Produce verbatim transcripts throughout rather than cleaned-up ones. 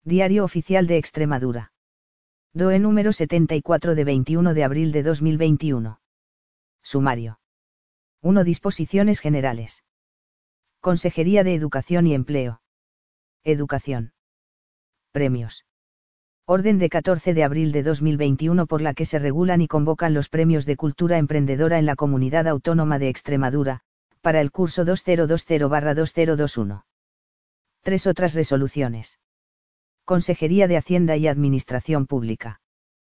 Diario Oficial de Extremadura. D O E número setenta y cuatro de veintiuno de abril de dos mil veintiuno. Sumario. uno. Disposiciones generales. Consejería de Educación y Empleo. Educación. Premios. Orden de catorce de abril de dos mil veintiuno por la que se regulan y convocan los premios de cultura emprendedora en la Comunidad Autónoma de Extremadura, para el curso dos mil veinte barra dos mil veintiuno. Tres otras resoluciones. Consejería de Hacienda y Administración Pública.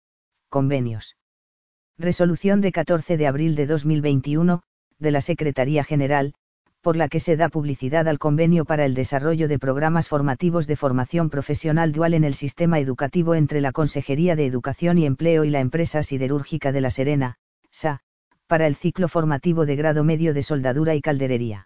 Convenios. Resolución de catorce de abril de dos mil veintiuno, de la Secretaría General, por la que se da publicidad al convenio para el desarrollo de programas formativos de formación profesional dual en el sistema educativo entre la Consejería de Educación y Empleo y la empresa siderúrgica de La Serena, S A, para el ciclo formativo de grado medio de soldadura y calderería.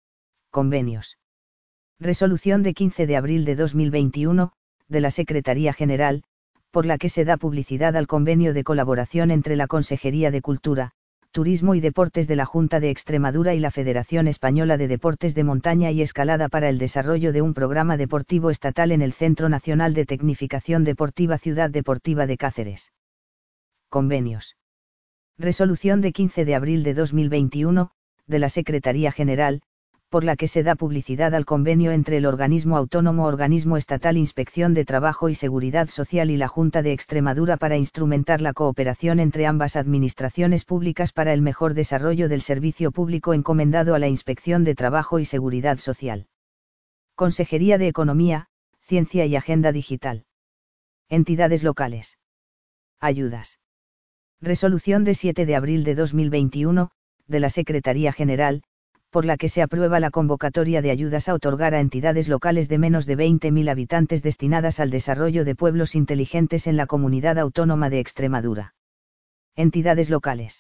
Convenios. Resolución de quince de abril de dos mil veintiuno, de la Secretaría General, por la que se da publicidad al convenio de colaboración entre la Consejería de Cultura, Turismo y Deportes de la Junta de Extremadura y la Federación Española de Deportes de Montaña y Escalada para el desarrollo de un programa deportivo estatal en el Centro Nacional de Tecnificación Deportiva Ciudad Deportiva de Cáceres. Convenios. Resolución de quince de abril de dos mil veintiuno, de la Secretaría General, por la que se da publicidad al convenio entre el Organismo Autónomo Organismo Estatal Inspección de Trabajo y Seguridad Social y la Junta de Extremadura para instrumentar la cooperación entre ambas administraciones públicas para el mejor desarrollo del servicio público encomendado a la Inspección de Trabajo y Seguridad Social. Consejería de Economía, Ciencia y Agenda Digital. Entidades locales. Ayudas. Resolución de siete de abril de dos mil veintiuno, de la Secretaría General, por la que se aprueba la convocatoria de ayudas a otorgar a entidades locales de menos de veinte mil habitantes destinadas al desarrollo de pueblos inteligentes en la Comunidad Autónoma de Extremadura. Entidades locales.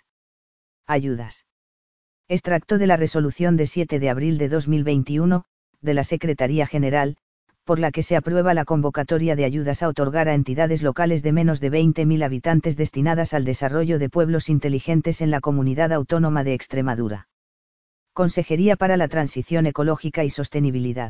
Ayudas. Extracto de la resolución de siete de abril de dos mil veintiuno, de la Secretaría General, por la que se aprueba la convocatoria de ayudas a otorgar a entidades locales de menos de veinte mil habitantes destinadas al desarrollo de pueblos inteligentes en la Comunidad Autónoma de Extremadura. Consejería para la Transición Ecológica y Sostenibilidad.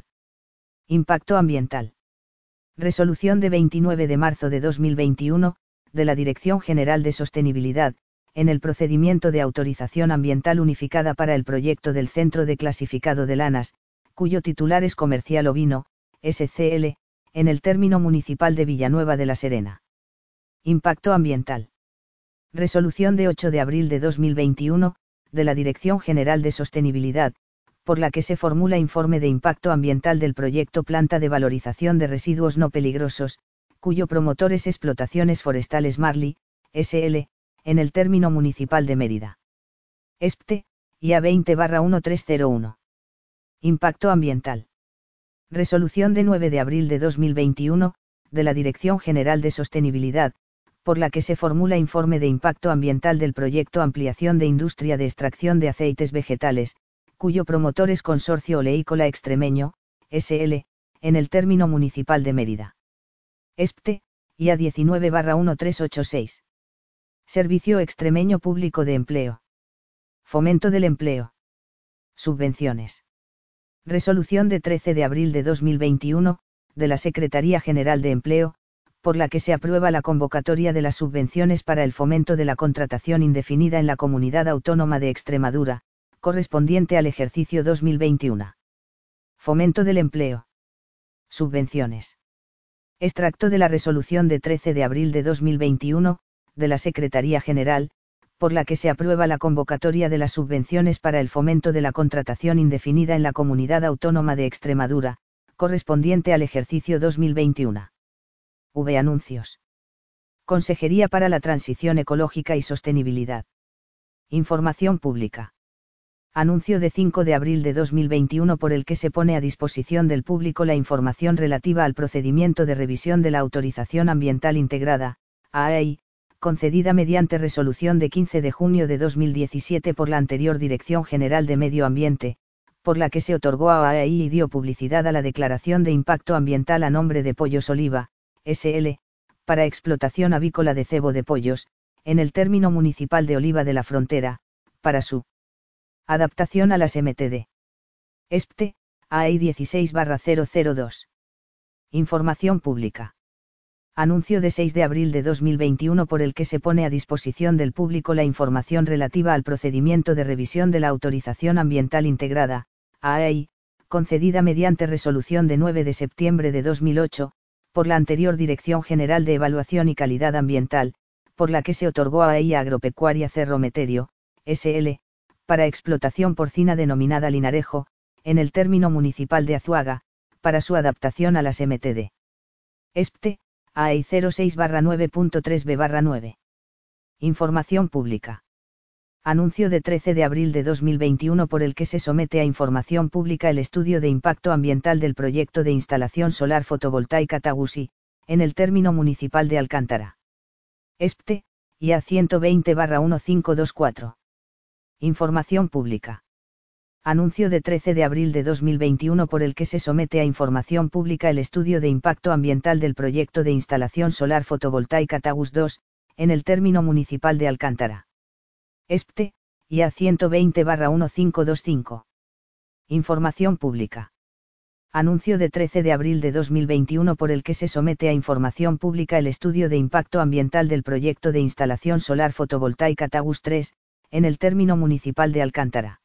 Impacto ambiental. Resolución de veintinueve de marzo de dos mil veintiuno, de la Dirección General de Sostenibilidad, en el procedimiento de autorización ambiental unificada para el proyecto del Centro de Clasificado de Lanas, cuyo titular es Comercial Ovino, S C L, en el término municipal de Villanueva de la Serena. Impacto ambiental. Resolución de ocho de abril de dos mil veintiuno, de la Dirección General de Sostenibilidad, por la que se formula informe de impacto ambiental del proyecto Planta de Valorización de Residuos No Peligrosos, cuyo promotor es Explotaciones Forestales Marley, S L, en el término municipal de Mérida. E S P T E, I A veinte barra trece cero uno. Impacto ambiental. Resolución de nueve de abril de dos mil veintiuno, de la Dirección General de Sostenibilidad, por la que se formula informe de impacto ambiental del proyecto Ampliación de Industria de Extracción de Aceites Vegetales, cuyo promotor es Consorcio Oleícola Extremeño, S L, en el término municipal de Mérida. E S P T E, I A diecinueve barra trece ochenta y seis. Servicio Extremeño Público de Empleo. Fomento del Empleo. Subvenciones. Resolución de trece de abril de dos mil veintiuno, de la Secretaría General de Empleo, por la que se aprueba la convocatoria de las subvenciones para el fomento de la contratación indefinida en la Comunidad Autónoma de Extremadura, correspondiente al ejercicio dos mil veintiuno. Fomento del empleo. Subvenciones. Extracto de la resolución de trece de abril de dos mil veintiuno, de la Secretaría General, por la que se aprueba la convocatoria de las subvenciones para el fomento de la contratación indefinida en la Comunidad Autónoma de Extremadura, correspondiente al ejercicio dos mil veintiuno. V. Anuncios. Consejería para la Transición Ecológica y Sostenibilidad. Información pública. Anuncio de cinco de abril de dos mil veintiuno por el que se pone a disposición del público la información relativa al procedimiento de revisión de la autorización ambiental integrada, A A I, concedida mediante resolución de quince de junio de dos mil diecisiete por la anterior Dirección General de Medio Ambiente, por la que se otorgó a A A I y dio publicidad a la declaración de impacto ambiental a nombre de Pollos Oliva, S L, para explotación avícola de cebo de pollos, en el término municipal de Oliva de la Frontera, para su adaptación a las M T D. E S P T E, A I dieciséis barra cero cero dos. Información pública. Anuncio de seis de abril de dos mil veintiuno por el que se pone a disposición del público la información relativa al procedimiento de revisión de la Autorización Ambiental Integrada, A A I, concedida mediante resolución de nueve de septiembre de dos mil ocho, por la anterior Dirección General de Evaluación y Calidad Ambiental, por la que se otorgó a A I Agropecuaria Cerro Meterio, S L, para explotación porcina denominada Linarejo, en el término municipal de Azuaga, para su adaptación a las M T D. ESPTE, A I cero seis barra nueve punto tres B barra nueve. Información pública. Anuncio de trece de abril de dos mil veintiuno por el que se somete a información pública el estudio de impacto ambiental del proyecto de instalación solar fotovoltaica Tagusi, en el término municipal de Alcántara. ESPTE, I A ciento veinte barra mil quinientos veinticuatro. Información pública. Anuncio de trece de abril de dos mil veintiuno por el que se somete a información pública el estudio de impacto ambiental del proyecto de instalación solar fotovoltaica Tagus dos, en el término municipal de Alcántara. ESPTE, I A ciento veinte barra mil quinientos veinticinco. Información pública. Anuncio de trece de abril de dos mil veintiuno por el que se somete a información pública el estudio de impacto ambiental del proyecto de instalación solar fotovoltaica Tagus tres, en el término municipal de Alcántara.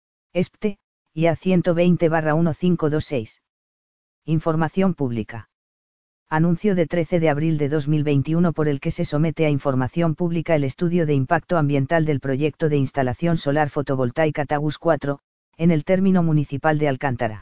ESPTE, I A ciento veinte barra mil quinientos veintiséis. Información pública. Anuncio de trece de abril de dos mil veintiuno por el que se somete a información pública el estudio de impacto ambiental del proyecto de instalación solar fotovoltaica Tagus cuatro, en el término municipal de Alcántara.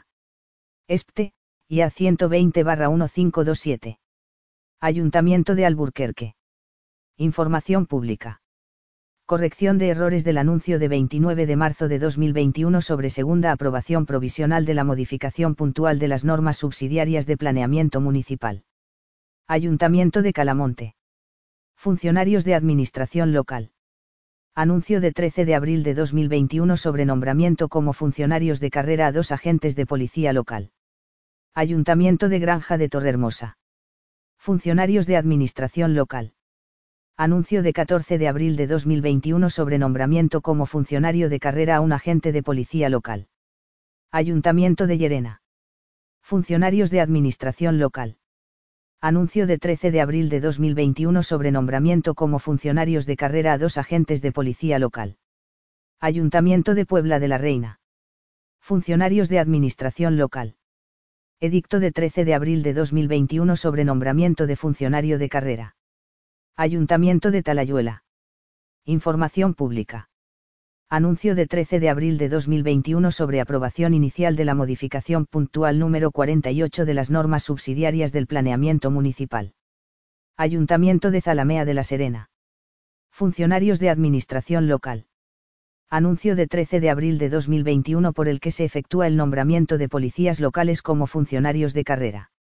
ESPTE, I A ciento veinte barra mil quinientos veintisiete. Ayuntamiento de Alburquerque. Información pública. Corrección de errores del anuncio de veintinueve de marzo de dos mil veintiuno sobre segunda aprobación provisional de la modificación puntual de las normas subsidiarias de planeamiento municipal. Ayuntamiento de Calamonte. Funcionarios de Administración Local. Anuncio de trece de abril de dos mil veintiuno sobre nombramiento como funcionarios de carrera a dos agentes de policía local. Ayuntamiento de Granja de Torrehermosa. Funcionarios de Administración Local. Anuncio de catorce de abril de dos mil veintiuno sobre nombramiento como funcionario de carrera a un agente de policía local. Ayuntamiento de Llerena. Funcionarios de Administración Local. Anuncio de trece de abril de dos mil veintiuno sobre nombramiento como funcionarios de carrera a dos agentes de policía local. Ayuntamiento de Puebla de la Reina. Funcionarios de Administración Local. Edicto de trece de abril de dos mil veintiuno sobre nombramiento de funcionario de carrera. Ayuntamiento de Talayuela. Información pública. Anuncio de trece de abril de dos mil veintiuno sobre aprobación inicial de la modificación puntual número cuarenta y ocho de las normas subsidiarias del planeamiento municipal. Ayuntamiento de Zalamea de la Serena. Funcionarios de Administración Local. Anuncio de trece de abril de dos mil veintiuno por el que se efectúa el nombramiento de policías locales como funcionarios de carrera.